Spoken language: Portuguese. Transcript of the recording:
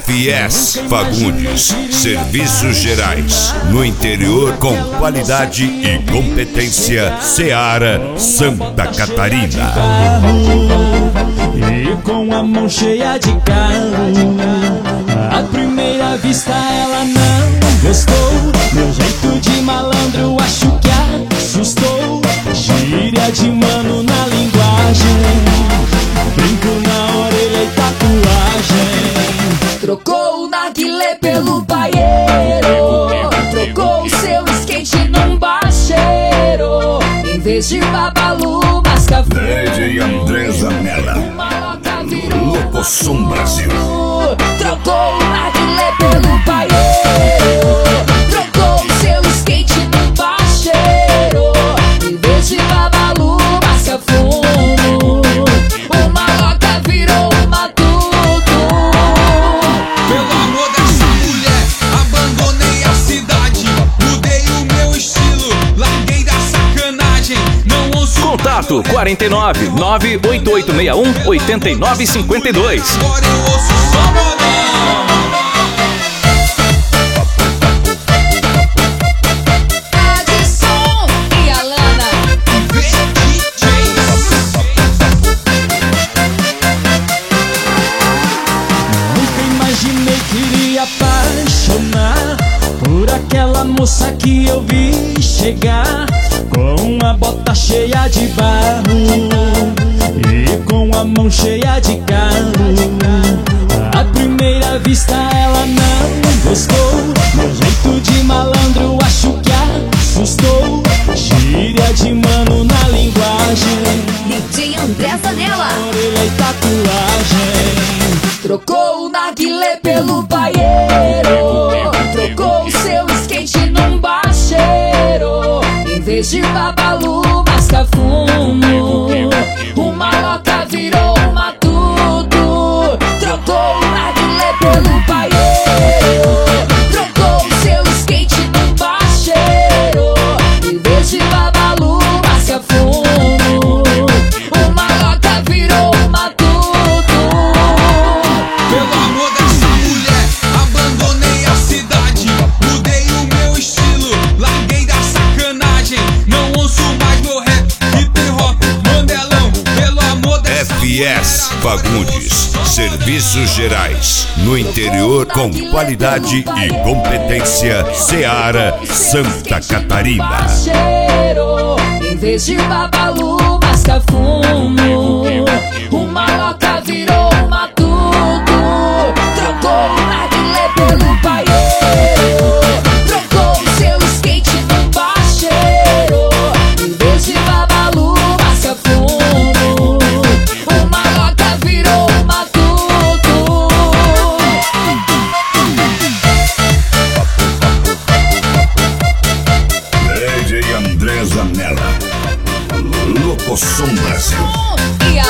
FS Fagundes, Serviços Gerais, no interior com qualidade e competência. Seara, Santa Catarina. E com a mão cheia de carro, à primeira vista ela não gostou. Meu jeito de malandro acho que assustou. Gíria de mano na linguagem, brinco na orelha e tatuagem. Trocou o narguilé pelo paieiro, trocou o seu skate num bacheiro. Em vez de babalu, mascafu, DJ André Zanella, Locosom Brasil. Trocou o narguilé pelo paieiro, trocou o seu skate num bacheiro. Em vez de babalu, mascafumo, o maloca virou uma tudo. Pelo amor dessa mulher, abandonei a cidade. Mudei o meu estilo, larguei da sacanagem. Não ouço. Contato 49 98861 8952. Agora eu ouço só modão. Adson e Alana. Nunca imaginei que iria apaixonar por aquela moça que eu vi chegar, com a bota cheia de barro e com a mão cheia de carro. À primeira vista ela não gostou. Meu jeito de malandro acho que assustou. Gíria de mano na linguagem, DJ André Zanella. orelha e tatuagem. Trocou o narguilé pelo paieiro, trocou o seu skate num bacheiro. Em vez de babalu, mascafumo, o maloca virou uma tudo. Trocou o narguilé pelo paieiro, trocou o seu skate num bacheiro. Em vez de babalu, mascafumo, o maloca virou uma tudo. Pelo amor dessa mulher, abandonei a cidade. Mudei o meu estilo, larguei da sacanagem. Não ouço mais meu rap, hip hop, mandelão. Pelo amor dessa FS Fagundes, Serviços Gerais, no interior com qualidade e competência. Seara, Santa Catarina. Bacheiro, em vez de babalu, mascafumo, o maloca virou uma tudo. Trocou o narguilé pelo paieiro, trocou o seu skate num bacheiro. Em vez de babalu, mascafumo, o maloca virou uma tudo. DJ André Zanella, Locosom Brasil. E a